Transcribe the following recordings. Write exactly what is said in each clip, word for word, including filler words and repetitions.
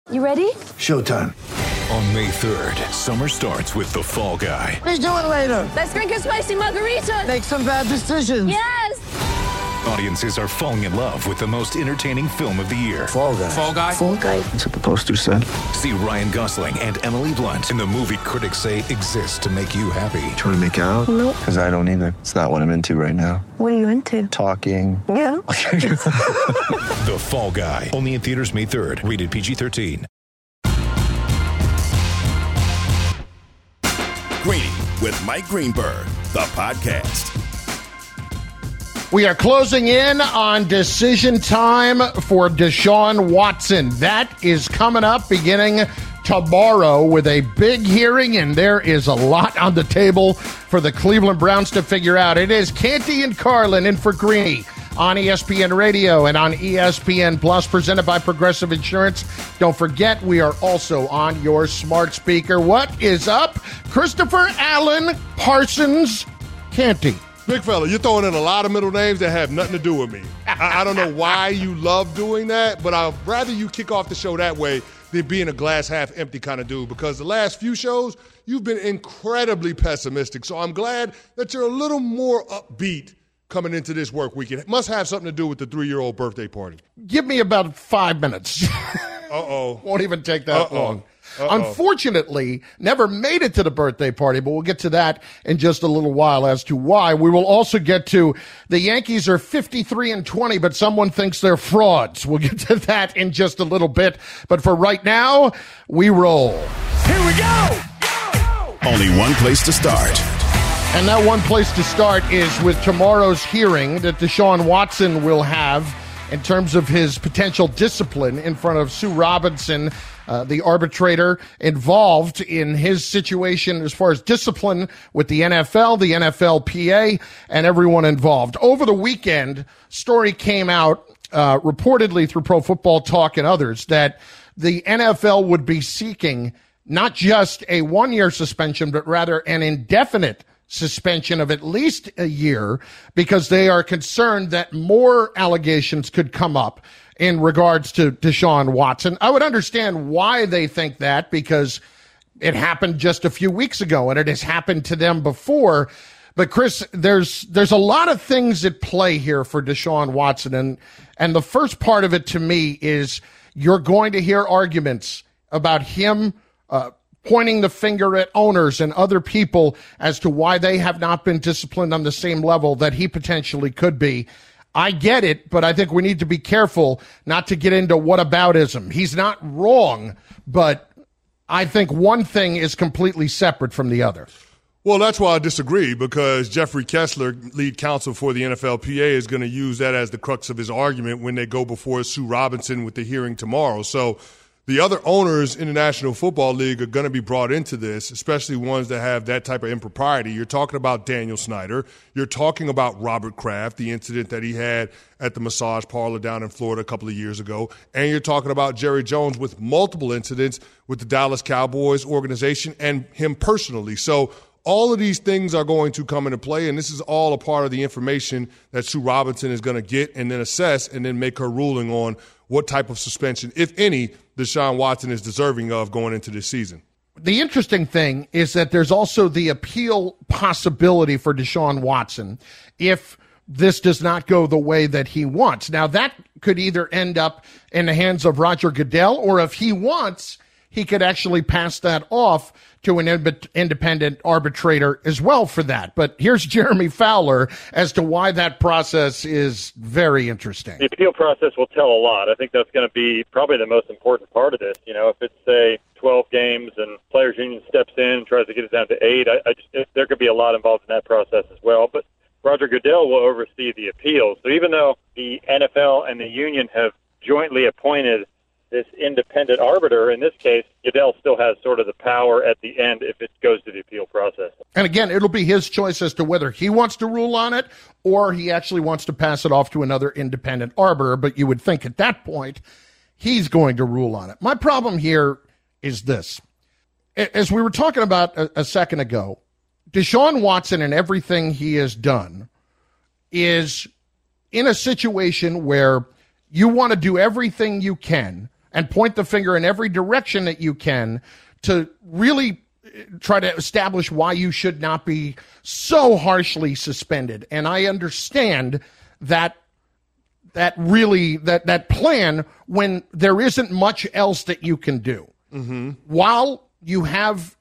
You ready? Showtime. On May third, summer starts with The Fall Guy. Let's do it later. Let's drink a spicy margarita. Make some bad decisions. Yes! Audiences are falling in love with the most entertaining film of the year. Fall Guy. Fall Guy? Fall Guy. That's what the poster said. See Ryan Gosling and Emily Blunt in the movie critics say exists to make you happy. Trying to make it out? Nope. Because I don't either. It's not what I'm into right now. What are you into? Talking. Yeah. The Fall Guy. Only in theaters May third. Rated P G thirteen. Greeny with Mike Greenberg, the podcast. We are closing in on decision time for Deshaun Watson. That is coming up beginning tomorrow with a big hearing, and there is a lot on the table for the Cleveland Browns to figure out. It is Canty and Carlin in for Greeny on E S P N Radio and on E S P N Plus, presented by Progressive Insurance. Don't forget, we are also on your smart speaker. What is up? Christopher Allen Parsons Canty. Big fella, you're throwing in a lot of middle names that have nothing to do with me. I, I don't know why you love doing that, but I'd rather you kick off the show that way than being a glass half empty kind of dude, because the last few shows, you've been incredibly pessimistic. So I'm glad that you're a little more upbeat coming into this work week. It must have something to do with the three-year-old birthday party. Give me about five minutes. Uh-oh. Won't even take that Uh-oh. long. Uh-oh. Unfortunately, never made it to the birthday party, but we'll get to that in just a little while as to why. We will also get to the Yankees are fifty-three and twenty, but someone thinks they're frauds. We'll get to that in just a little bit. But for right now, we roll. Here we go! go! Only one place to start. And that one place to start is with tomorrow's hearing that Deshaun Watson will have in terms of his potential discipline in front of Sue Robinson, uh, the arbitrator involved in his situation as far as discipline with the N F L, the N F L P A, and everyone involved. Over the weekend, story came out uh, reportedly through Pro Football Talk and others that the N F L would be seeking not just a one-year suspension, but rather an indefinite suspension of at least a year, because they are concerned that more allegations could come up in regards to Deshaun Watson. I would understand why they think that, because it happened just a few weeks ago and it has happened to them before. But Chris, there's there's a lot of things at play here for Deshaun Watson, and and the first part of it to me is you're going to hear arguments about him uh pointing the finger at owners and other people as to why they have not been disciplined on the same level that he potentially could be. I get it, but I think we need to be careful not to get into whataboutism. He's not wrong, but I think one thing is completely separate from the other. Well, that's why I disagree, because Jeffrey Kessler, lead counsel for the N F L P A, is going to use that as the crux of his argument when they go before Sue Robinson with the hearing tomorrow. So the other owners in the National Football League are going to be brought into this, especially ones that have that type of impropriety. You're talking about Daniel Snyder. You're talking about Robert Kraft, the incident that he had at the massage parlor down in Florida a couple of years ago. And you're talking about Jerry Jones with multiple incidents with the Dallas Cowboys organization and him personally. So all of these things are going to come into play, and this is all a part of the information that Sue Robinson is going to get and then assess and then make her ruling on what type of suspension, if any, Deshaun Watson is deserving of going into this season. The interesting thing is that there's also the appeal possibility for Deshaun Watson if this does not go the way that he wants. Now, that could either end up in the hands of Roger Goodell, or if he wants, he could actually pass that off to an independent arbitrator as well for that. But here's Jeremy Fowler as to why that process is very interesting. The appeal process will tell a lot. I think that's going to be probably the most important part of this. You know, if it's, say, twelve games and Players Union steps in and tries to get it down to eight, I, I just, there could be a lot involved in that process as well. But Roger Goodell will oversee the appeals. So even though the N F L and the union have jointly appointed this independent arbiter, in this case, Goodell still has sort of the power at the end if it goes to the appeal process. And again, it'll be his choice as to whether he wants to rule on it or he actually wants to pass it off to another independent arbiter. But you would think at that point, he's going to rule on it. My problem here is this. As we were talking about a, a second ago, Deshaun Watson and everything he has done is in a situation where you want to do everything you can, and point the finger in every direction that you can to really try to establish why you should not be so harshly suspended. And I understand that that really that that plan when there isn't much else that you can do. Mm-hmm. While you have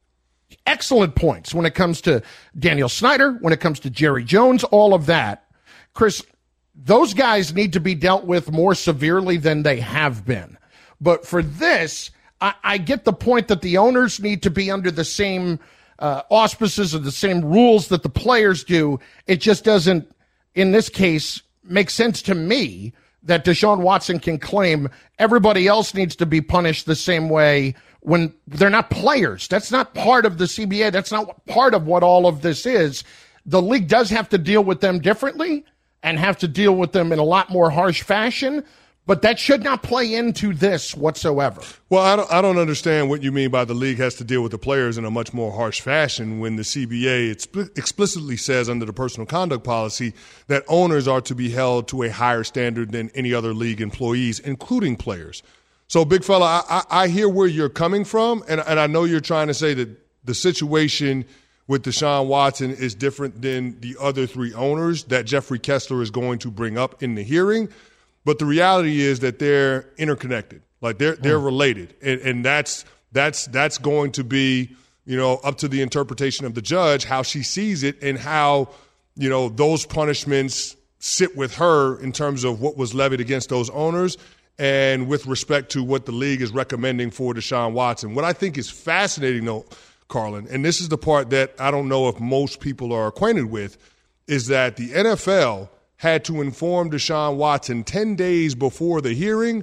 excellent points when it comes to Daniel Snyder, when it comes to Jerry Jones, all of that, Chris, those guys need to be dealt with more severely than they have been. But for this, I, I get the point that the owners need to be under the same uh, auspices or the same rules that the players do. It just doesn't, in this case, make sense to me that Deshaun Watson can claim everybody else needs to be punished the same way when they're not players. That's not part of the C B A. That's not part of what all of this is. The league does have to deal with them differently and have to deal with them in a lot more harsh fashion, but that should not play into this whatsoever. Well, I don't, I don't understand what you mean by the league has to deal with the players in a much more harsh fashion when the C B A explicitly says under the personal conduct policy that owners are to be held to a higher standard than any other league employees, including players. So, big fella, I, I, I hear where you're coming from, and, and I know you're trying to say that the situation with Deshaun Watson is different than the other three owners that Jeffrey Kessler is going to bring up in the hearing. But the reality is that they're interconnected, like they're they're related, and, and that's that's that's going to be, you know, up to the interpretation of the judge how she sees it and how, you know, those punishments sit with her in terms of what was levied against those owners and with respect to what the league is recommending for Deshaun Watson. What I think is fascinating, though, Carlin, and this is the part that I don't know if most people are acquainted with, is that the N F L had to inform Deshaun Watson ten days before the hearing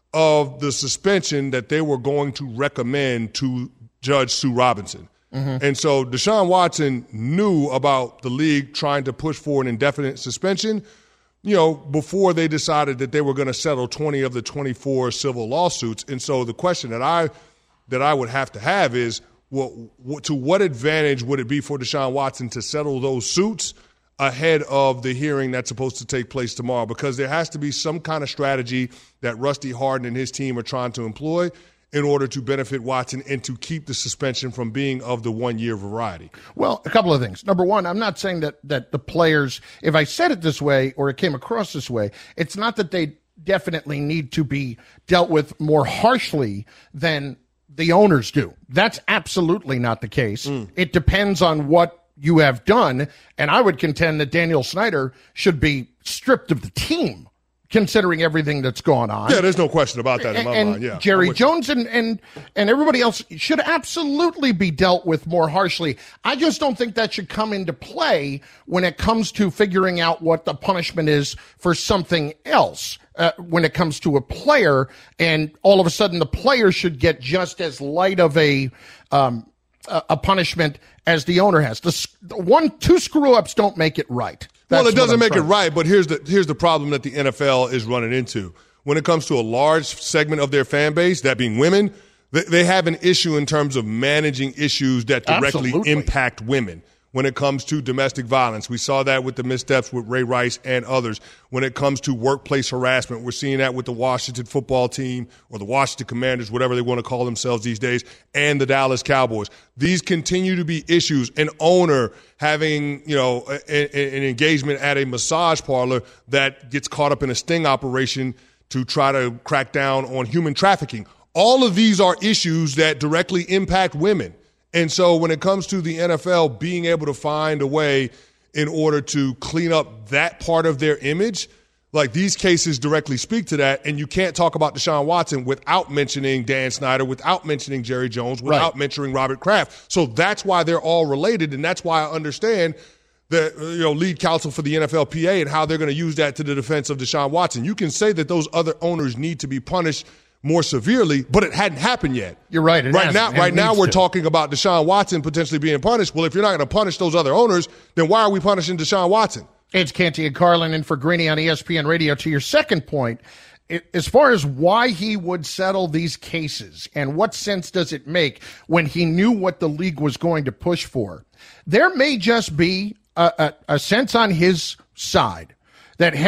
of the suspension that they were going to recommend to Judge Sue Robinson. Mm-hmm. And so Deshaun Watson knew about the league trying to push for an indefinite suspension, you know, before they decided that they were going to settle twenty of the twenty-four civil lawsuits. And so the question that I that I would have to have is, well, to what advantage would it be for Deshaun Watson to settle those suits ahead of the hearing that's supposed to take place tomorrow? Because there has to be some kind of strategy that Rusty Hardin and his team are trying to employ in order to benefit Watson and to keep the suspension from being of the one-year variety. Well, a couple of things. Number one, I'm not saying that, that the players, if I said it this way or it came across this way, it's not that they definitely need to be dealt with more harshly than the owners do. That's absolutely not the case. Mm. It depends on what you have done, and I would contend that Daniel Snyder should be stripped of the team, considering everything that's gone on. Yeah, there's no question about that in my and mind. Yeah, Jerry Jones and, and and everybody else should absolutely be dealt with more harshly. I just don't think that should come into play when it comes to figuring out what the punishment is for something else. Uh, when it comes to a player, and all of a sudden the player should get just as light of a um, a punishment as the owner has. The one, two screw-ups don't make it right. That's well, it doesn't make it to. right, but here's the here's the problem that the N F L is running into. When it comes to a large segment of their fan base, that being women, they, they have an issue in terms of managing issues that directly Absolutely. impact women. When it comes to domestic violence, we saw that with the missteps with Ray Rice and others. When it comes to workplace harassment, we're seeing that with the Washington football team or the Washington Commanders, whatever they want to call themselves these days, and the Dallas Cowboys. These continue to be issues. An owner having, you know, a, a, an engagement at a massage parlor that gets caught up in a sting operation to try to crack down on human trafficking. All of these are issues that directly impact women. And so when it comes to the N F L being able to find a way in order to clean up that part of their image, like these cases directly speak to that. And you can't talk about Deshaun Watson without mentioning Dan Snyder, without mentioning Jerry Jones, without right. mentioning Robert Kraft. So that's why they're all related. And that's why I understand the you know lead counsel for the N F L P A and how they're going to use that to the defense of Deshaun Watson. You can say that those other owners need to be punished more severely, but it hadn't happened yet. You're right. It right now, right now we're to. talking about Deshaun Watson potentially being punished. Well, if you're not going to punish those other owners, then why are we punishing Deshaun Watson? It's Canty and Carlin in for Greeny on E S P N Radio. To your second point, it, as far as why he would settle these cases and what sense does it make when he knew what the league was going to push for, there may just be a, a, a sense on his side that, hey,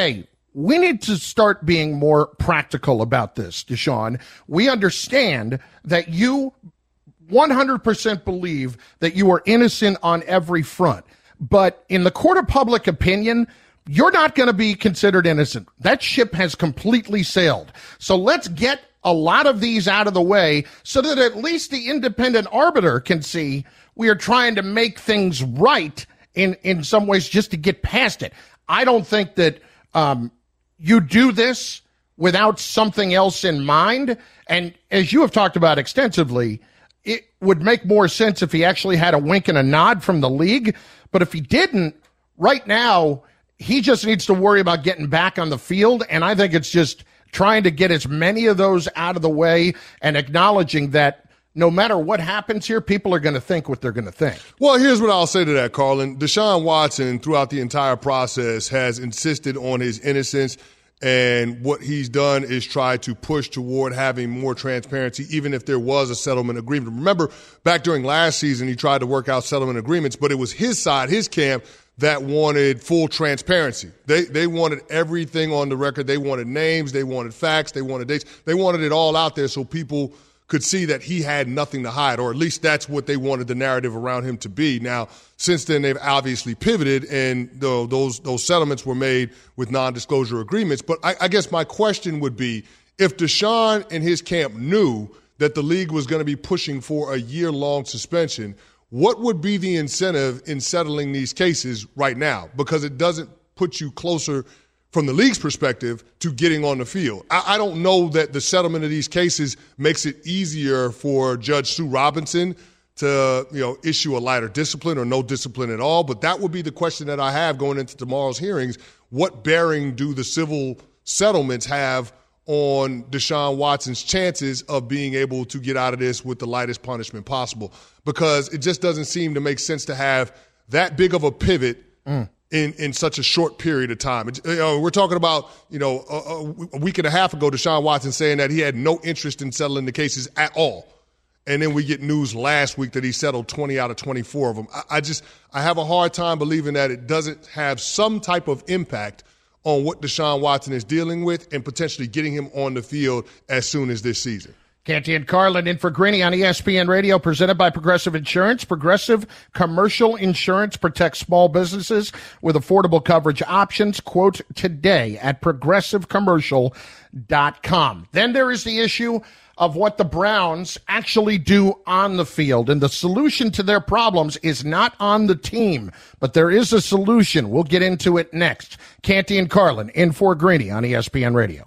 we need to start being more practical about this, Deshaun. We understand that you one hundred percent believe that you are innocent on every front. But in the court of public opinion, you're not going to be considered innocent. That ship has completely sailed. So let's get a lot of these out of the way so that at least the independent arbiter can see we are trying to make things right in, in some ways just to get past it. I don't think that um, you do this without something else in mind. And as you have talked about extensively, it would make more sense if he actually had a wink and a nod from the league. But if he didn't, right now, he just needs to worry about getting back on the field. And I think it's just trying to get as many of those out of the way and acknowledging that no matter what happens here, people are going to think what they're going to think. Well, here's what I'll say to that, Carlin. Deshaun Watson, throughout the entire process, has insisted on his innocence. And what he's done is try to push toward having more transparency, even if there was a settlement agreement. Remember, back during last season, he tried to work out settlement agreements, but it was his side, his camp, that wanted full transparency. They they wanted everything on the record. They wanted names. They wanted facts. They wanted dates. They wanted it all out there so people could see that he had nothing to hide, or at least that's what they wanted the narrative around him to be. Now, since then, they've obviously pivoted, and the, those those settlements were made with non-disclosure agreements. But I, I guess my question would be, if Deshaun and his camp knew that the league was going to be pushing for a year-long suspension, what would be the incentive in settling these cases right now? Because it doesn't put you closer from the league's perspective to getting on the field. I, I don't know that the settlement of these cases makes it easier for Judge Sue Robinson to, you know, issue a lighter discipline or no discipline at all. But that would be the question that I have going into tomorrow's hearings. What bearing do the civil settlements have on Deshaun Watson's chances of being able to get out of this with the lightest punishment possible? Because it just doesn't seem to make sense to have that big of a pivot mm. in, in such a short period of time. It, you know, we're talking about, you know, a, a week and a half ago, Deshaun Watson saying that he had no interest in settling the cases at all. And then we get news last week that he settled twenty out of twenty-four of them. I, I just, I have a hard time believing that it doesn't have some type of impact on what Deshaun Watson is dealing with and potentially getting him on the field as soon as this season. Canty and Carlin in for Greeny on E S P N Radio, presented by Progressive Insurance. Progressive Commercial Insurance protects small businesses with affordable coverage options. Quote today at progressive commercial dot com. Then there is the issue of what the Browns actually do on the field. And the solution to their problems is not on the team, but there is a solution. We'll get into it next. Canty and Carlin in for Greeny on E S P N Radio.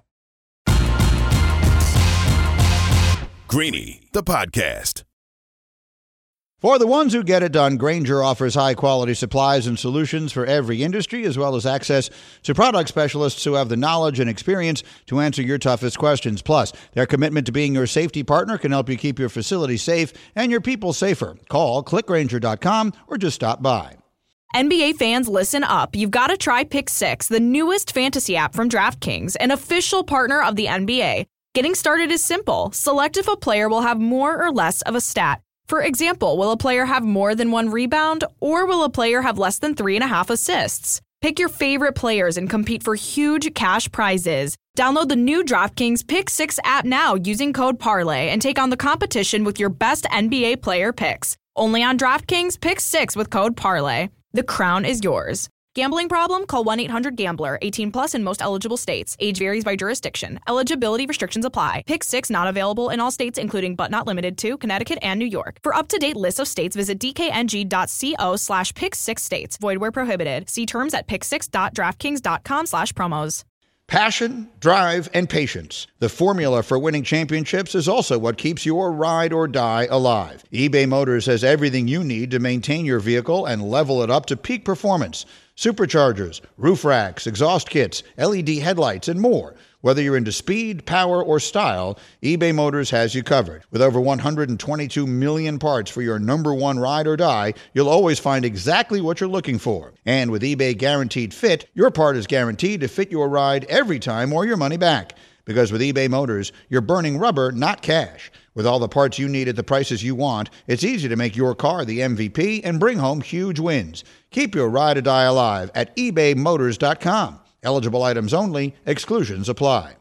Greeny, the podcast. For the ones who get it done, Grainger offers high-quality supplies and solutions for every industry, as well as access to product specialists who have the knowledge and experience to answer your toughest questions. Plus, their commitment to being your safety partner can help you keep your facility safe and your people safer. Call click grainger dot com or just stop by. N B A fans, listen up. You've got to try Pick Six, the newest fantasy app from DraftKings, an official partner of the N B A. Getting started is simple. Select if a player will have more or less of a stat. For example, will a player have more than one rebound, or will a player have less than three and a half assists? Pick your favorite players and compete for huge cash prizes. Download the new DraftKings Pick Six app now using code Parlay and take on the competition with your best N B A player picks. Only on DraftKings Pick Six with code Parlay. The crown is yours. Gambling problem? Call one eight hundred gambler. eighteen plus in most eligible states. Age varies by jurisdiction. Eligibility restrictions apply. Pick Six not available in all states, including but not limited to Connecticut and New York. For up-to-date list of states, visit dkng.co slash pick six states. Void where prohibited. See terms at pick six dot draftkings dot com slash promos. Passion, drive, and patience. The formula for winning championships is also what keeps your ride or die alive. eBay Motors has everything you need to maintain your vehicle and level it up to peak performance. Superchargers, roof racks, exhaust kits, L E D headlights, and more. Whether you're into speed, power, or style, eBay Motors has you covered. With over one hundred twenty-two million parts for your number one ride or die, you'll always find exactly what you're looking for. And with eBay Guaranteed Fit, your part is guaranteed to fit your ride every time or your money back. Because with eBay Motors, you're burning rubber, not cash. With all the parts you need at the prices you want, it's easy to make your car the M V P and bring home huge wins. Keep your ride or die alive at ebay motors dot com. Eligible items only. Exclusions apply.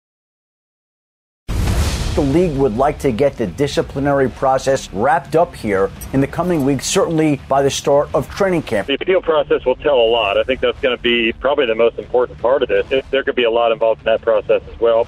The league would like to get the disciplinary process wrapped up here in the coming weeks, certainly by the start of training camp. The appeal process will tell a lot. I think that's going to be probably the most important part of this. There could be a lot involved in that process as well.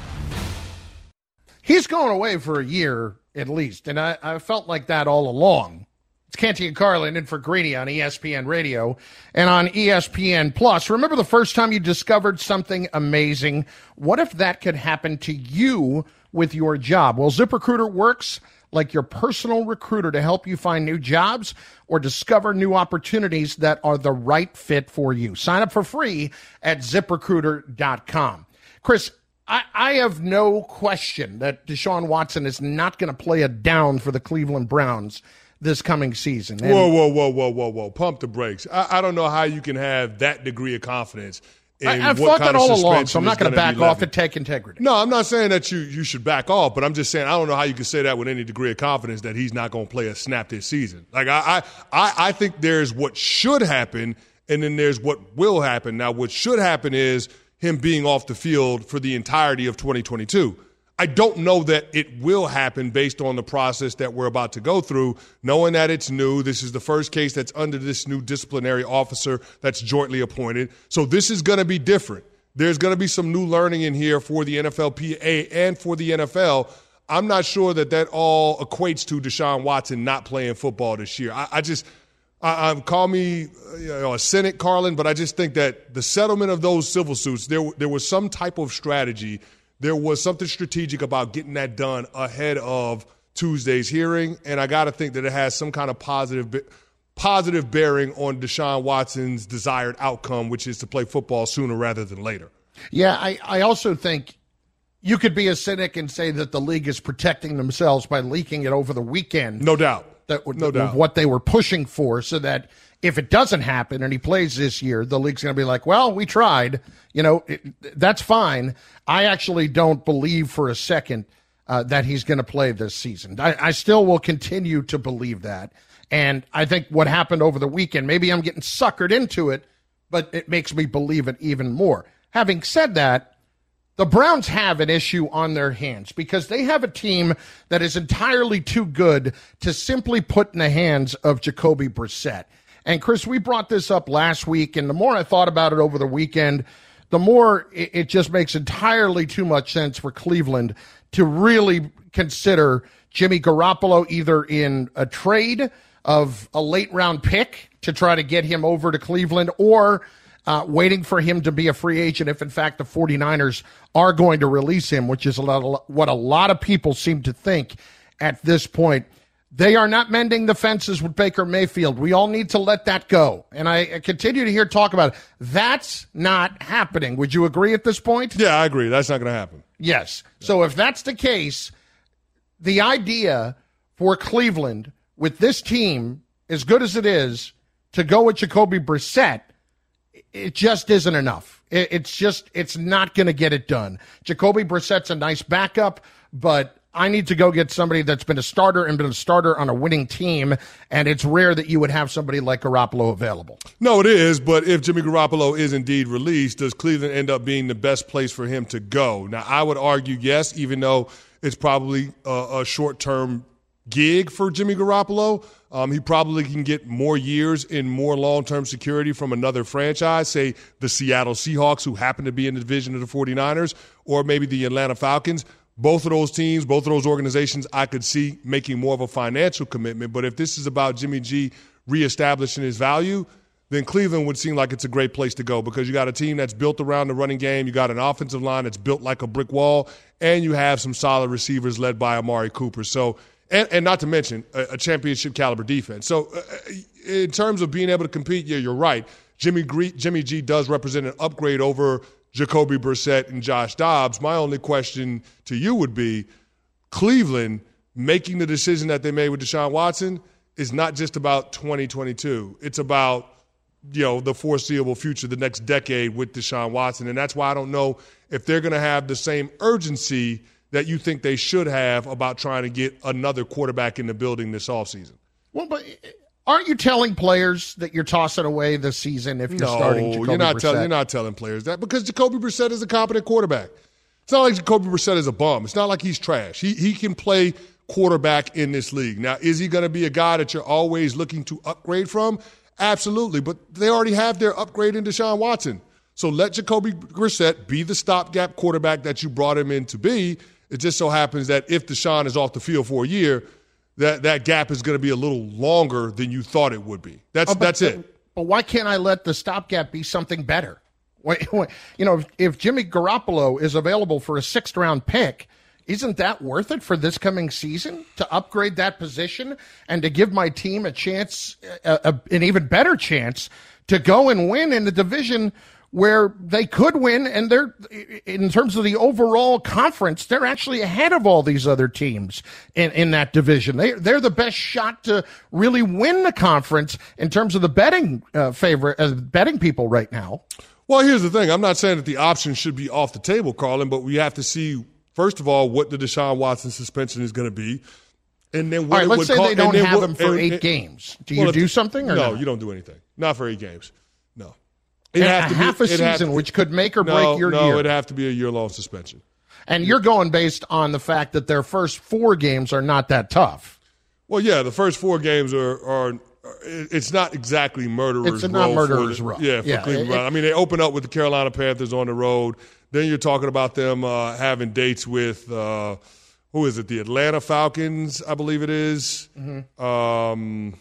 He's going away for a year at least, and I, I felt like that all along. It's Canty and Carlin in for Greeny on E S P N Radio and on E S P N Plus. Remember the first time you discovered something amazing? What if that could happen to you with your job? Well, ZipRecruiter works like your personal recruiter to help you find new jobs or discover new opportunities that are the right fit for you. Sign up for free at zip recruiter dot com. Chris, I, I have no question that Deshaun Watson is not going to play a down for the Cleveland Browns this coming season. And whoa, whoa, whoa, whoa, whoa, whoa. Pump the brakes. I, I don't know how you can have that degree of confidence in I, I've what thought kind that of all along, suspension so I'm not is going to gonna back be off levied. and take integrity. No, I'm not saying that you, you should back off, but I'm just saying I don't know how you can say that with any degree of confidence that he's not going to play a snap this season. Like I, I, I think there's what should happen, and then there's what will happen. Now, what should happen is him being off the field for the entirety of twenty twenty-two. I don't know that it will happen based on the process that we're about to go through, knowing that it's new. This is the first case that's under this new disciplinary officer that's jointly appointed. So this is going to be different. There's going to be some new learning in here for the N F L P A and for the N F L. I'm not sure that that all equates to Deshaun Watson not playing football this year. I, I just I, I call me you know, a cynic, Carlin, but I just think that the settlement of those civil suits, there there was some type of strategy. There was something strategic about getting that done ahead of Tuesday's hearing, and I got to think that it has some kind of positive positive bearing on Deshaun Watson's desired outcome, which is to play football sooner rather than later. Yeah, I, I also think you could be a cynic and say that the league is protecting themselves by leaking it over the weekend. No doubt. That, no that, doubt. What they were pushing for, so that if it doesn't happen and he plays this year, the league's going to be like, well, we tried. You know, it, that's fine. I actually don't believe for a second uh, that he's going to play this season. I, I still will continue to believe that. And I think what happened over the weekend, maybe I'm getting suckered into it, but it makes me believe it even more. Having said that, the Browns have an issue on their hands because they have a team that is entirely too good to simply put in the hands of Jacoby Brissett. And, Chris, we brought this up last week, and the more I thought about it over the weekend, the more it, it just makes entirely too much sense for Cleveland to really consider Jimmy Garoppolo either in a trade of a late-round pick to try to get him over to Cleveland or Uh, waiting for him to be a free agent if, in fact, the 49ers are going to release him, which is a lot of, what a lot of people seem to think at this point. They are not mending the fences with Baker Mayfield. We all need to let that go. And I continue to hear talk about it. That's not happening. Would you agree at this point? Yeah, I agree. That's not going to happen. Yes. So if that's the case, the idea for Cleveland with this team, as good as it is, to go with Jacoby Brissett, it just isn't enough. It, it's just, it's not going to get it done. Jacoby Brissett's a nice backup, but I need to go get somebody that's been a starter and been a starter on a winning team, and it's rare that you would have somebody like Garoppolo available. No, it is, but if Jimmy Garoppolo is indeed released, does Cleveland end up being the best place for him to go? Now, I would argue yes, even though it's probably a, a short-term gig for Jimmy Garoppolo. Um, he probably can get more years in more long-term security from another franchise, say the Seattle Seahawks, who happen to be in the division of the 49ers, or maybe the Atlanta Falcons. Both of those teams, both of those organizations, I could see making more of a financial commitment. But if this is about Jimmy G reestablishing his value, then Cleveland would seem like it's a great place to go because you got a team that's built around the running game, you got an offensive line that's built like a brick wall, and you have some solid receivers led by Amari Cooper. So, and, and not to mention a, a championship caliber defense. So uh, in terms of being able to compete, yeah, you're right. Jimmy G, Jimmy G does represent an upgrade over Jacoby Brissett and Josh Dobbs. My only question to you would be, Cleveland making the decision that they made with Deshaun Watson is not just about twenty twenty-two. It's about, you know, the foreseeable future, the next decade with Deshaun Watson. And that's why I don't know if they're going to have the same urgency that you think they should have about trying to get another quarterback in the building this offseason. Well, but Aren't you telling players that you're tossing away this season if you're no, starting Jacoby you're not Brissett? telling you're not telling players that because Jacoby Brissett is a competent quarterback. It's not like Jacoby Brissett is a bum. It's not like he's trash. He he can play quarterback in this league. Now, is he going to be a guy that you're always looking to upgrade from? Absolutely, but they already have their upgrade in Deshaun Watson. So let Jacoby Brissett be the stopgap quarterback that you brought him in to be. It just so happens that if Deshaun is off the field for a year, that, that gap is going to be a little longer than you thought it would be. That's oh, but, that's it. But why can't I let the stopgap be something better? You know, if, if Jimmy Garoppolo is available for a sixth-round pick, isn't that worth it for this coming season to upgrade that position and to give my team a chance, a, a, an even better chance to go and win in the division where they could win, and they're, in terms of the overall conference, they're actually ahead of all these other teams in, in that division. They, they're the best shot to really win the conference in terms of the betting uh, favorite, uh, betting people right now. Well, here's the thing. I'm not saying that the option should be off the table, Carlin, but we have to see, first of all, what the Deshaun Watson suspension is going to be. And then what all right, it let's would say call, they don't have what, him for and, eight and, games. Do you well, do something or no? not? You don't do anything. Not for eight games. No. It And have a to half be, a season, to, which could make or no, break your no, year. No, it'd have to be a year-long suspension. And you're going based on the fact that their first four games are not that tough. Well, yeah, the first four games are are. It's not exactly murderers' It's not row. murderers' for, row. Yeah, for Yeah, Cleveland it, Browns. I mean, they open up with the Carolina Panthers on the road. Then you're talking about them uh, having dates with, uh, who is it, the Atlanta Falcons, I believe it is. Mm-hmm. Um,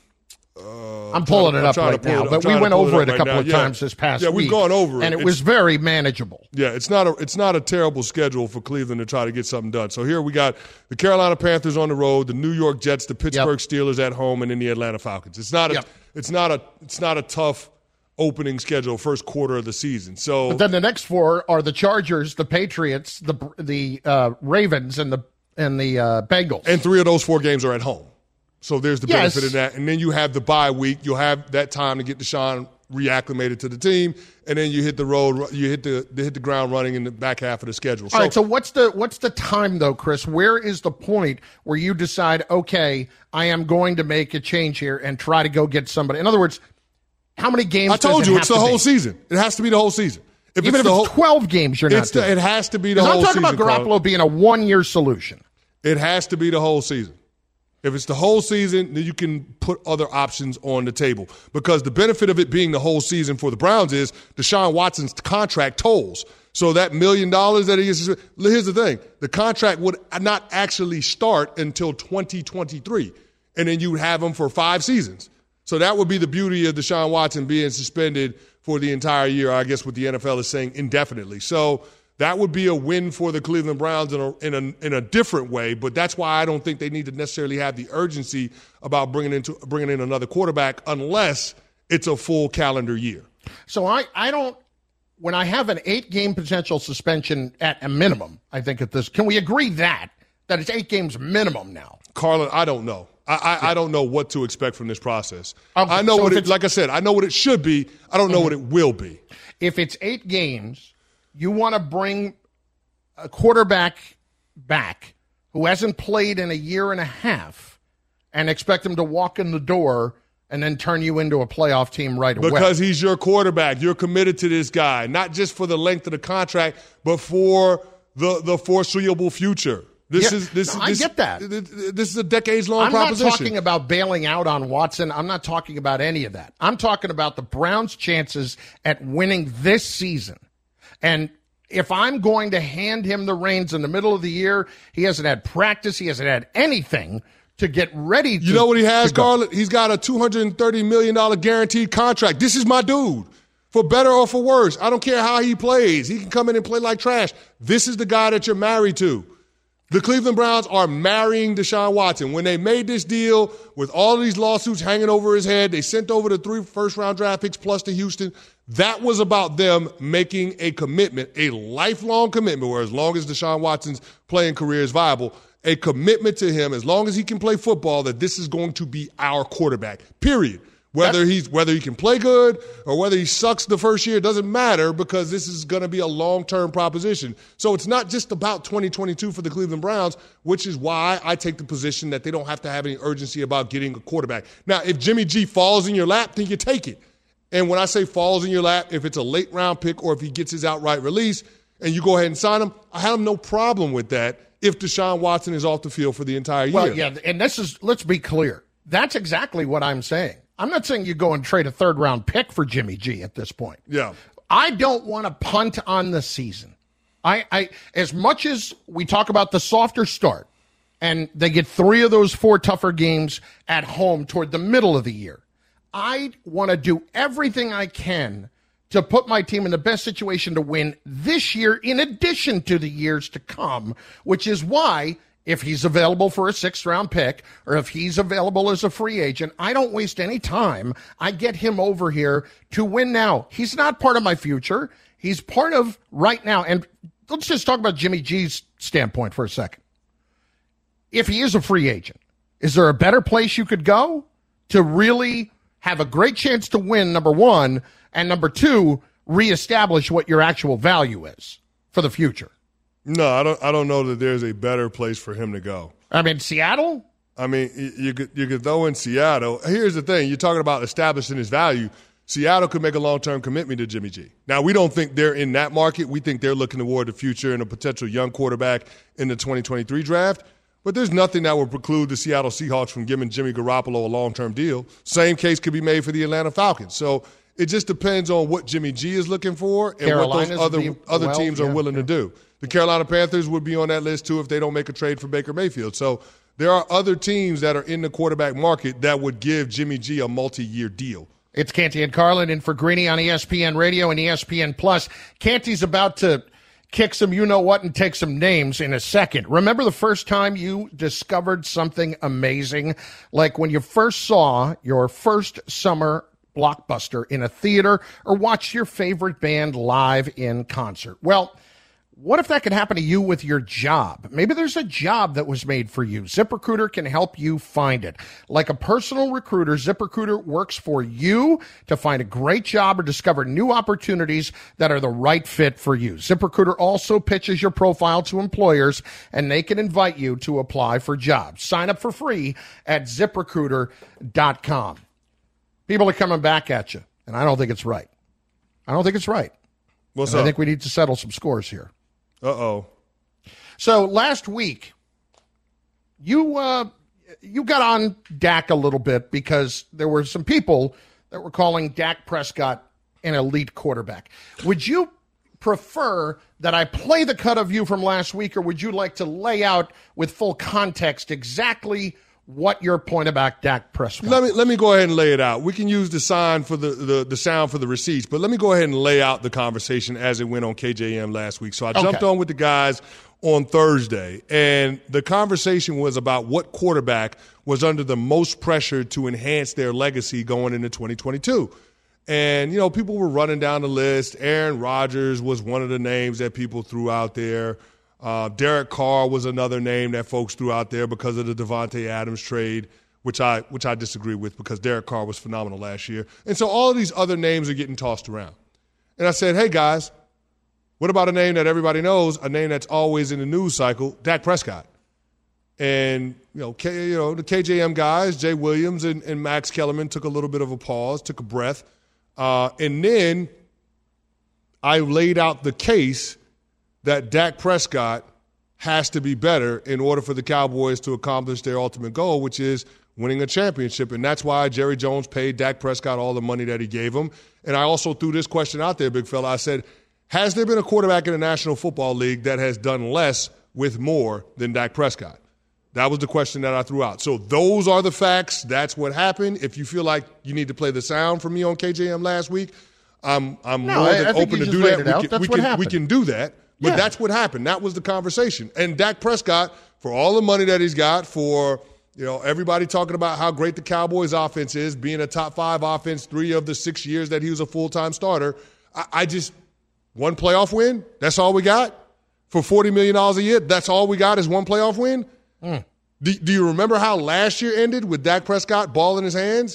uh, I'm pulling to, it up right now, it, but we went over it, it a couple right of yeah. times this past yeah, week. we've gone over it. And it it's, was very manageable. Yeah, it's not a it's not a terrible schedule for Cleveland to try to get something done. So here we got the Carolina Panthers on the road, the New York Jets, the Pittsburgh yep. Steelers at home, and then the Atlanta Falcons. It's not a yep. it's not a it's not a tough opening schedule first quarter of the season. So but then the next four are the Chargers, the Patriots, the the uh, Ravens, and the and the uh, Bengals. And three of those four games are at home. So there's the yes. benefit of that. And then you have the bye week. You'll have that time to get Deshaun reacclimated to the team, and then you hit the road. You hit the hit the ground running in the back half of the schedule. So, all right. So what's the what's the time though, Chris? Where is the point where you decide, okay, I am going to make a change here and try to go get somebody? In other words, how many games? I told does it you have it's the to whole be? season. It has to be the whole season. If Even it's if the it's whole, twelve games, you're not it's the, doing. It has to be the I'm whole season. talking about Garoppolo Carl. being a one-year solution. It has to be the whole season. If it's the whole season, then you can put other options on the table. Because the benefit of it being the whole season for the Browns is Deshaun Watson's contract tolls. So that million dollars that he is, here's the thing. The contract would not actually start until twenty twenty-three. And then you would have him for five seasons. So that would be the beauty of Deshaun Watson being suspended for the entire year, I guess what the N F L is saying indefinitely. So that would be a win for the Cleveland Browns in a, in a in a different way, but that's why I don't think they need to necessarily have the urgency about bringing in, bringing in another quarterback unless it's a full calendar year. So I, I don't – when I have an eight-game potential suspension at a minimum, I think at this – can we agree that, that it's eight games minimum now? Carlin, I don't know. I, I, yeah. I don't know what to expect from this process. Okay, I know so what it – like I said, I know what it should be. I don't know mm-hmm. what it will be. If it's eight games – you want to bring a quarterback back who hasn't played in a year and a half and expect him to walk in the door and then turn you into a playoff team right away. Because he's your quarterback. You're committed to this guy, not just for the length of the contract, but for the, the foreseeable future. This yeah, is this. No, this I get that. This is a decades-long I'm proposition. I'm not talking about bailing out on Watson. I'm not talking about any of that. I'm talking about the Browns' chances at winning this season. And if I'm going to hand him the reins in the middle of the year, he hasn't had practice, he hasn't had anything to get ready to You know what he has, Scarlett? He's got a two hundred thirty million dollars guaranteed contract. This is my dude. For better or for worse. I don't care how he plays. He can come in and play like trash. This is the guy that you're married to. The Cleveland Browns are marrying Deshaun Watson. When they made this deal with all of these lawsuits hanging over his head, they sent over the three first-round draft picks plus to Houston. That was about them making a commitment, a lifelong commitment, where as long as Deshaun Watson's playing career is viable, a commitment to him, as long as he can play football, that this is going to be our quarterback, period. Whether That's- he's whether he can play good or whether he sucks the first year doesn't matter because this is going to be a long-term proposition. So it's not just about twenty twenty-two for the Cleveland Browns, which is why I take the position that they don't have to have any urgency about getting a quarterback. Now, if Jimmy G falls in your lap, then you take it. And when I say falls in your lap, if it's a late-round pick or if he gets his outright release and you go ahead and sign him, I have no problem with that if Deshaun Watson is off the field for the entire year. Well, yeah, and this is, let's be clear. That's exactly what I'm saying. I'm not saying you go and trade a third-round pick for Jimmy G at this point. Yeah. I don't want to punt on the season. I, I, as much as we talk about the softer start, and they get three of those four tougher games at home toward the middle of the year, I want to do everything I can to put my team in the best situation to win this year in addition to the years to come, which is why if he's available for a sixth-round pick or if he's available as a free agent, I don't waste any time. I get him over here to win now. He's not part of my future. He's part of right now. And let's just talk about Jimmy G's standpoint for a second. If he is a free agent, is there a better place you could go to really have a great chance to win, number one, and number two, reestablish what your actual value is for the future? No, I don't. I don't know that there's a better place for him to go. I mean, Seattle. I mean, you, you could you could throw in Seattle. Here's the thing: you're talking about establishing his value. Seattle could make a long-term commitment to Jimmy G. Now, we don't think they're in that market. We think they're looking toward the future and a potential young quarterback in the twenty twenty-three draft. But there's nothing that would preclude the Seattle Seahawks from giving Jimmy Garoppolo a long-term deal. Same case could be made for the Atlanta Falcons. So it just depends on what Jimmy G is looking for and Carolina's what those other be, other well, teams yeah, are willing yeah. to do. The Carolina Panthers would be on that list, too, if they don't make a trade for Baker Mayfield. So there are other teams that are in the quarterback market that would give Jimmy G a multi-year deal. It's Canty and Carlin in for Greeny on E S P N Radio and E S P N Plus. Canty's about to kick some you-know-what and take some names in a second. Remember the first time you discovered something amazing? Like when you first saw your first summer blockbuster in a theater or watched your favorite band live in concert. Well, what if that could happen to you with your job? Maybe there's a job that was made for you. ZipRecruiter can help you find it. Like a personal recruiter, ZipRecruiter works for you to find a great job or discover new opportunities that are the right fit for you. ZipRecruiter also pitches your profile to employers, and they can invite you to apply for jobs. Sign up for free at zip recruiter dot com. People are coming back at you, and I don't think it's right. I don't think it's right. What's and up? I think we need to settle some scores here. Uh-oh. So last week, you uh, you got on Dak a little bit because there were some people that were calling Dak Prescott an elite quarterback. Would you prefer that I play the cut of you from last week, or would you like to lay out with full context exactly what your point about Dak Prescott? Let me let me go ahead and lay it out. We can use the sign for the, the, the sound for the receipts, but let me go ahead and lay out the conversation as it went on K J M last week. So I jumped Okay. on with the guys on Thursday, and the conversation was about what quarterback was under the most pressure to enhance their legacy going into twenty twenty-two. And, you know, people were running down the list. Aaron Rodgers was one of the names that people threw out there. Uh, Derek Carr was another name that folks threw out there because of the Devontae Adams trade, which I which I disagree with because Derek Carr was phenomenal last year. And so all of these other names are getting tossed around. And I said, hey, guys, what about a name that everybody knows, a name that's always in the news cycle, Dak Prescott? And, you know, K, you know the K J M guys, Jay Williams and, and Max Kellerman took a little bit of a pause, took a breath. Uh, and then I laid out the case that Dak Prescott has to be better in order for the Cowboys to accomplish their ultimate goal, which is winning a championship. And that's why Jerry Jones paid Dak Prescott all the money that he gave him. And I also threw this question out there, big fella. I said, has there been a quarterback in the National Football League that has done less with more than Dak Prescott? That was the question that I threw out. So those are the facts. That's what happened. If you feel like you need to play the sound from me on K J M last week, I'm, I'm No, more I- than I think open you to just do laid that. it We out. can, That's we, what can, we happened. can do that. But Yeah. that's what happened. That was the conversation. And Dak Prescott, for all the money that he's got, for you know everybody talking about how great the Cowboys offense is, being a top five offense three of the six years that he was a full-time starter, I, I just, one playoff win, that's all we got? For forty million dollars a year, that's all we got is one playoff win? Mm. Do, do you remember how last year ended with Dak Prescott ball in his hands?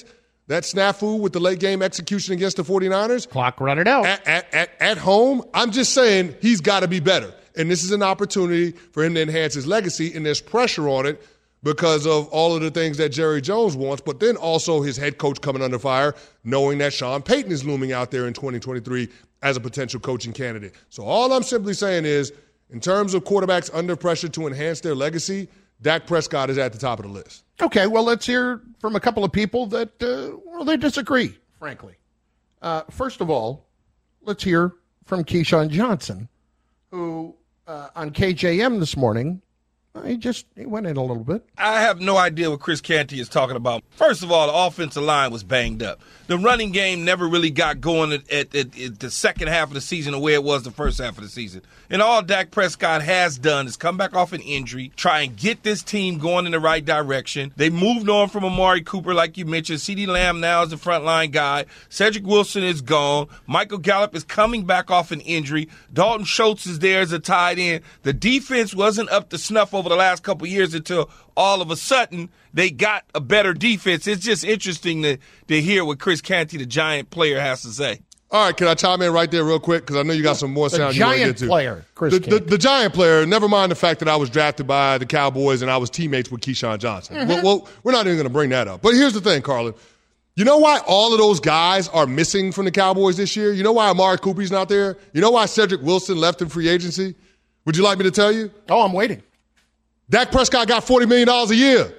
that snafu with the late game execution against the 49ers. Clock run it out. At, at, at, at home, I'm just saying he's got to be better. And this is an opportunity for him to enhance his legacy, and there's pressure on it because of all of the things that Jerry Jones wants, but then also his head coach coming under fire, knowing that Sean Payton is looming out there in twenty twenty-three as a potential coaching candidate. So all I'm simply saying is, in terms of quarterbacks under pressure to enhance their legacy, Dak Prescott is at the top of the list. Okay, well, let's hear from a couple of people that, uh, well, they disagree, frankly. Uh, first of all, let's hear from Keyshawn Johnson, who uh, on K J M this morning, uh, he just he went in a little bit. I have no idea what Chris Canty is talking about. First of all, the offensive line was banged up. The running game never really got going at, at, at, at the second half of the season the way it was the first half of the season. And all Dak Prescott has done is come back off an injury, try and get this team going in the right direction. They moved on from Amari Cooper, like you mentioned. CeeDee Lamb now is the frontline guy. Cedric Wilson is gone. Michael Gallup is coming back off an injury. Dalton Schultz is there as a tight end. The defense wasn't up to snuff over the last couple of years until all of a sudden they got a better defense. It's just interesting to, to hear what Chris Canty, the Giant player, has to say. All right, can I chime in right there real quick? Because I know you got some more sound you want to get to. The giant player, Chris the, the, the giant player, never mind the fact that I was drafted by the Cowboys and I was teammates with Keyshawn Johnson. Mm-hmm. Well, well, we're not even going to bring that up. But here's the thing, Carlin. You know why all of those guys are missing from the Cowboys this year? You know why Amari Cooper's not there? You know why Cedric Wilson left in free agency? Would you like me to tell you? Oh, I'm waiting. Dak Prescott got forty million dollars a year,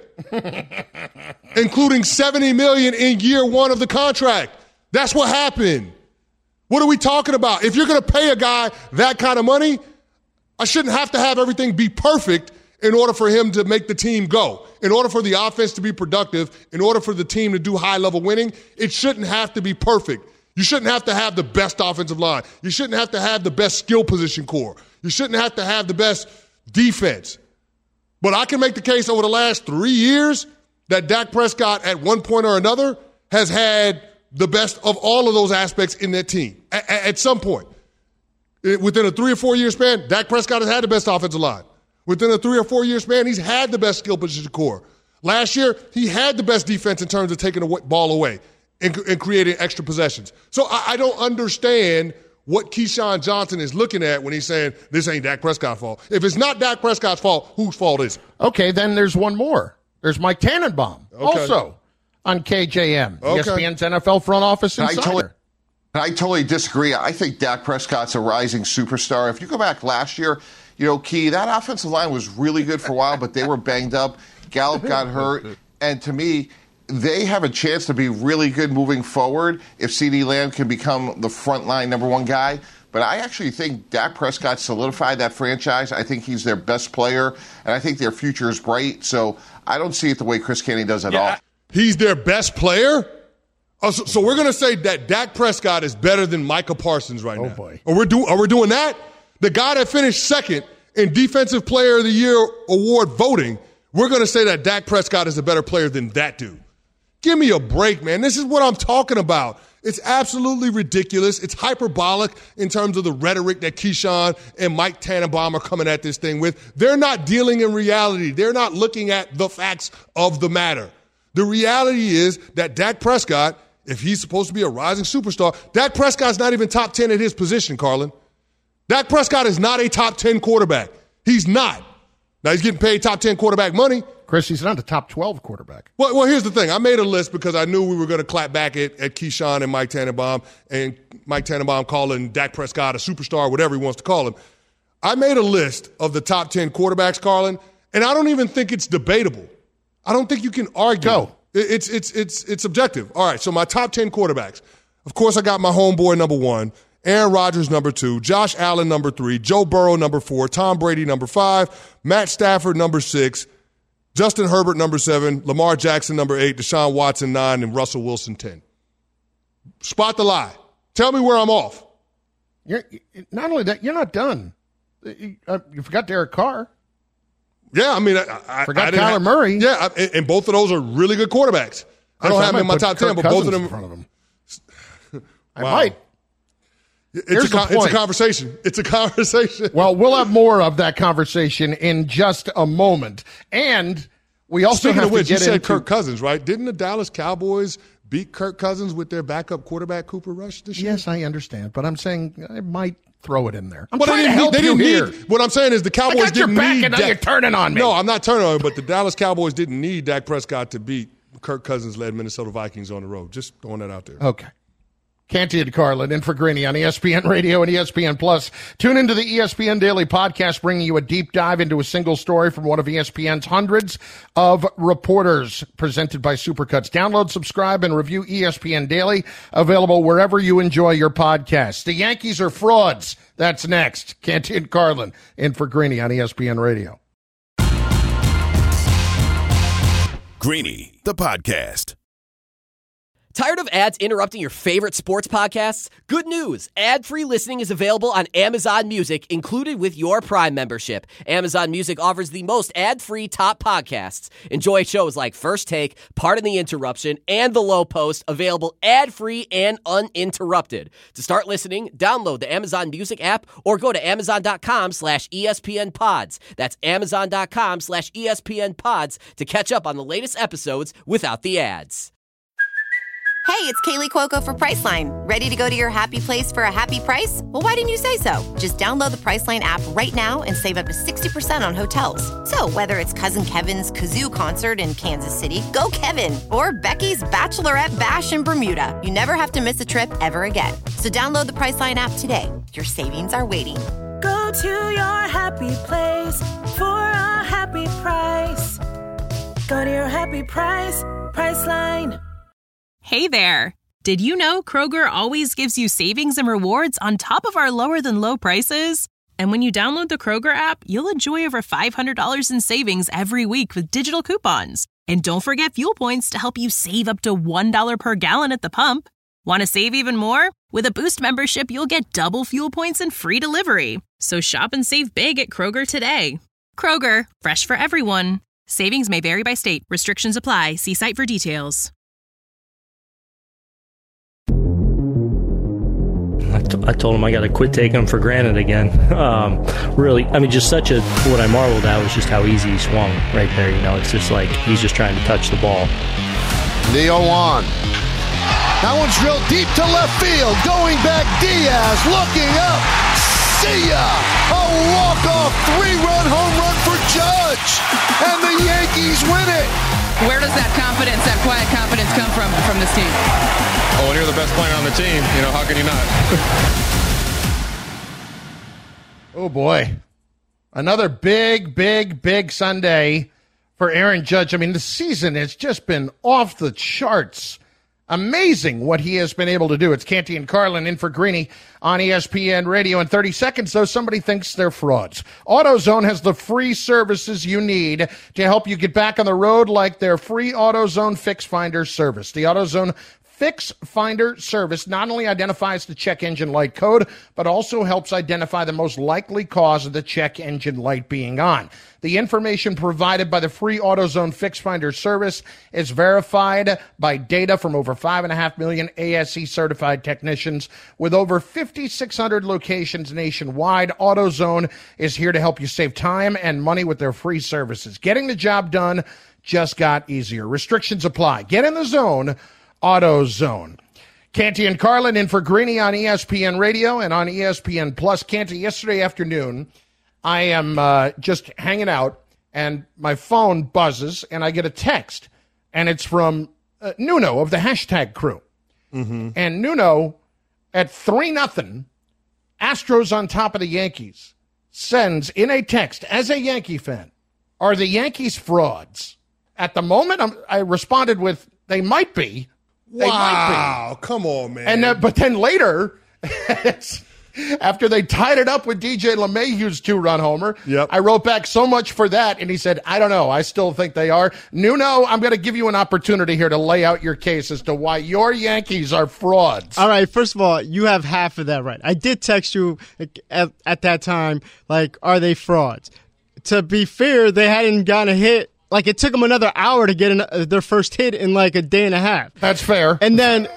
including seventy million dollars in year one of the contract. That's what happened. What are we talking about? If you're going to pay a guy that kind of money, I shouldn't have to have everything be perfect in order for him to make the team go. In order for the offense to be productive, in order for the team to do high-level winning, it shouldn't have to be perfect. You shouldn't have to have the best offensive line. You shouldn't have to have the best skill position core. You shouldn't have to have the best defense. But I can make the case over the last three years that Dak Prescott at one point or another has had the best of all of those aspects in that team. At, at some point. Within a three or four year span, Dak Prescott has had the best offensive line. Within a three or four year span, he's had the best skill position core. Last year, he had the best defense in terms of taking the ball away and, and creating extra possessions. So I, I don't understand what Keyshawn Johnson is looking at when he's saying this ain't Dak Prescott's fault. If it's not Dak Prescott's fault, whose fault is it? Okay, then there's one more. There's Mike Tannenbaum, okay. also on K J M, okay. E S P N's N F L front office insider. I totally, I totally disagree. I think Dak Prescott's a rising superstar. If you go back last year, you know, Key, that offensive line was really good for a while, but they were banged up. Gallup got hurt. And to me, they have a chance to be really good moving forward if CeeDee Lamb can become the frontline number one guy. But I actually think Dak Prescott solidified that franchise. I think he's their best player, and I think their future is bright. So I don't see it the way Chris Canty does at yeah, all. I- He's their best player? Oh, so, so we're going to say that Dak Prescott is better than Micah Parsons right oh now. Boy. Are we, do, are we doing that? The guy that finished second in Defensive Player of the Year award voting, we're going to say that Dak Prescott is a better player than that dude. Give me a break, man. This is what I'm talking about. It's absolutely ridiculous. It's hyperbolic in terms of the rhetoric that Keyshawn and Mike Tannenbaum are coming at this thing with. They're not dealing in reality. They're not looking at the facts of the matter. The reality is that Dak Prescott, if he's supposed to be a rising superstar, Dak Prescott's not even top ten at his position, Carlin. Dak Prescott is not a top ten quarterback. He's not. Now, he's getting paid top ten quarterback money. Chris, he's not a top twelve quarterback. Well, well, here's the thing. I made a list because I knew we were going to clap back at, at Keyshawn and Mike Tannenbaum, and Mike Tannenbaum calling Dak Prescott a superstar, whatever he wants to call him. I made a list of the top ten quarterbacks, Carlin, and I don't even think it's debatable. I don't think you can argue. Go. It's it's it's it's objective. All right, so my top ten quarterbacks. Of course, I got my homeboy number one, Aaron Rodgers number two, Josh Allen number three, Joe Burrow number four, Tom Brady number five, Matt Stafford number six, Justin Herbert number seven, Lamar Jackson number eight, Deshaun Watson nine, and Russell Wilson ten. Spot the lie. Tell me where I'm off. You're, not only that, you're not done. You, uh, you forgot Derek Carr. Yeah, I mean, I, I forgot I Kyler Kyler Murray. Yeah, I, and, and both of those are really good quarterbacks. I don't I have them in my top Kirk ten, but Cousins both of them. In front of them. I Wow. might. It's a, con- it's a conversation. It's a conversation. Well, we'll have more of that conversation in just a moment, and we also Speaking have of which, to you get said into Kirk Cousins, right? Didn't the Dallas Cowboys beat Kirk Cousins with their backup quarterback, Cooper Rush, this year? Yes, I understand, but I'm saying I might throw it in there. I'm well, trying they to help they you didn't here. Need, what I'm saying is the Cowboys I got your didn't back need and now Dak. you're turning on me. No, I'm not turning on you, but the Dallas Cowboys didn't need Dak Prescott to beat Kirk Cousins-led Minnesota Vikings on the road. Just throwing that out there. Okay. Canty and Carlin in for Greeny on E S P N Radio and E S P N Plus. Tune into the E S P N Daily Podcast, bringing you a deep dive into a single story from one of E S P N's hundreds of reporters, presented by Supercuts. Download, subscribe, and review E S P N Daily, available wherever you enjoy your podcasts. The Yankees are frauds. That's next. Canty and Carlin in for Greeny on E S P N Radio. Greeny, the podcast. Tired of ads interrupting your favorite sports podcasts? Good news! Ad-free listening is available on Amazon Music, included with your Prime membership. Amazon Music offers the most ad-free top podcasts. Enjoy shows like First Take, Pardon the Interruption, and The Low Post, available ad-free and uninterrupted. To start listening, download the Amazon Music app or go to amazon.com slash ESPN pods. That's amazon.com slash ESPN pods to catch up on the latest episodes without the ads. Hey, it's Kaylee Cuoco for Priceline. Ready to go to your happy place for a happy price? Well, why didn't you say so? Just download the Priceline app right now and save up to sixty percent on hotels. So whether it's Cousin Kevin's Kazoo Concert in Kansas City, go Kevin, or Becky's Bachelorette Bash in Bermuda, you never have to miss a trip ever again. So download the Priceline app today. Your savings are waiting. Go to your happy place for a happy price. Go to your happy price, Priceline. Hey there! Did you know Kroger always gives you savings and rewards on top of our lower-than-low prices? And when you download the Kroger app, you'll enjoy over five hundred dollars in savings every week with digital coupons. And don't forget fuel points to help you save up to one dollar per gallon at the pump. Want to save even more? With a Boost membership, you'll get double fuel points and free delivery. So shop and save big at Kroger today. Kroger, fresh for everyone. Savings may vary by state. Restrictions apply. See site for details. I, t- I told him I got to quit taking him for granted again. Um, really, I mean, just such a, what I marveled at was just how easy he swung right there. You know, it's just like he's just trying to touch the ball. Leo on. That one's drilled deep to left field. Going back, Diaz looking up. See ya! A walk-off three-run home run for Judge. And the Yankees win it. Where does that confidence, that quiet confidence come from from this team? Oh, when you're the best player on the team, you know, how can you not? Oh, boy. Another big, big, big Sunday for Aaron Judge. I mean, the season has just been off the charts. Amazing what he has been able to do. It's Canty and Carlin in for Greeny on E S P N Radio. In thirty seconds, though, somebody thinks they're frauds. AutoZone has the free services you need to help you get back on the road, like their free AutoZone Fix Finder service. The AutoZone Fix Finder service not only identifies the check engine light code, but also helps identify the most likely cause of the check engine light being on. The information provided by the free AutoZone Fix Finder service is verified by data from over five and a half million A S E certified technicians with over fifty-six hundred locations nationwide. AutoZone is here to help you save time and money with their free services. Getting the job done just got easier. Restrictions apply. Get in the zone. AutoZone. Canty and Carlin in for Greeny on E S P N Radio and on E S P N Plus. Canty, yesterday afternoon, I am uh, just hanging out, and my phone buzzes, and I get a text, and it's from uh, Nuno of the hashtag crew. Mm-hmm. And Nuno, at three nothing, Astros on top of the Yankees, sends in a text, as a Yankee fan, are the Yankees frauds? At the moment, I'm, I responded with, they might be. They wow, might be. Come on, man. And uh, but then later, after they tied it up with D J LeMahieu's two-run homer, yep. I wrote back so much for that, and he said, I don't know. I still think they are. Nuno, I'm going to give you an opportunity here to lay out your case as to why your Yankees are frauds. All right, first of all, you have half of that right. I did text you at, at that time, like, are they frauds? To be fair, they hadn't gotten a hit. Like, it took them another hour to get an, uh, their first hit in, like, a day and a half. That's fair. And then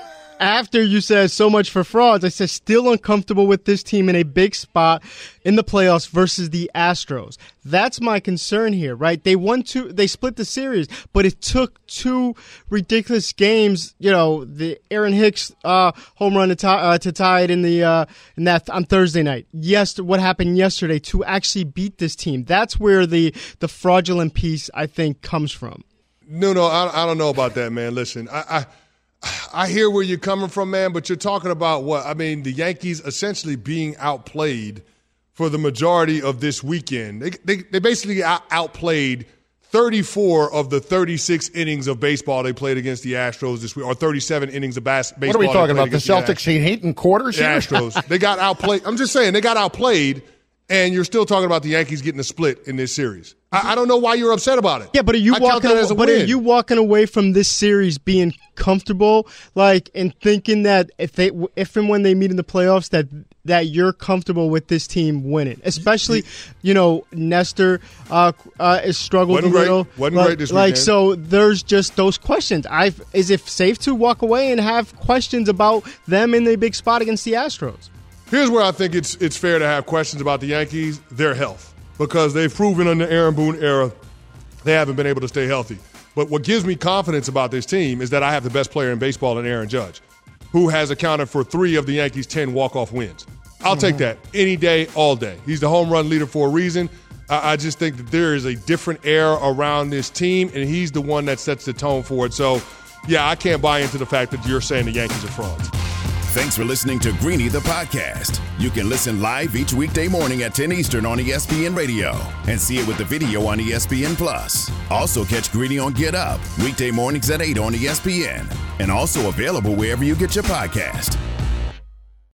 after you said so much for frauds, I said still uncomfortable with this team in a big spot in the playoffs versus the Astros. That's my concern here, right? They won two, they split the series, but it took two ridiculous games. You know, the Aaron Hicks uh, home run to tie, uh, to tie it in the uh, in that on Thursday night. Yes, what happened yesterday to actually beat this team. That's where the the fraudulent piece I think comes from. No, no, I, I don't know about that, man. Listen, I, I I hear where you're coming from, man, but you're talking about what? I mean, the Yankees essentially being outplayed for the majority of this weekend. They they, they basically out, outplayed thirty-four of the thirty-six innings of baseball they played against the Astros this week, or thirty-seven innings of bas- baseball. What are we talking about? The Celtics hate hating quarters the here? Astros. They got outplayed. I'm just saying, they got outplayed, and you're still talking about the Yankees getting a split in this series. I, I don't know why you're upset about it. Yeah, but are you I count walking? that as a But win. are you walking away from this series being comfortable, like, and thinking that if they, if and when they meet in the playoffs, that that you're comfortable with this team winning? Especially, you know, Nestor uh, uh, is struggled Wasn't a little. great. Wasn't like, great this like weekend. so, there's just those questions. I is it safe to walk away and have questions about them in the big spot against the Astros? Here's where I think it's it's fair to have questions about the Yankees, their health, because they've proven in the Aaron Boone era they haven't been able to stay healthy. But what gives me confidence about this team is that I have the best player in baseball in Aaron Judge, who has accounted for three of the Yankees' ten walk-off wins. I'll take that any day, all day. He's the home run leader for a reason. I, I just think that there is a different air around this team, and he's the one that sets the tone for it. So, yeah, I can't buy into the fact that you're saying the Yankees are frauds. Thanks for listening to Greeny the Podcast. You can listen live each weekday morning at ten Eastern on E S P N Radio and see it with the video on E S P N Plus. Also catch Greeny on Get Up, weekday mornings at eight on E S P N, and also available wherever you get your podcast.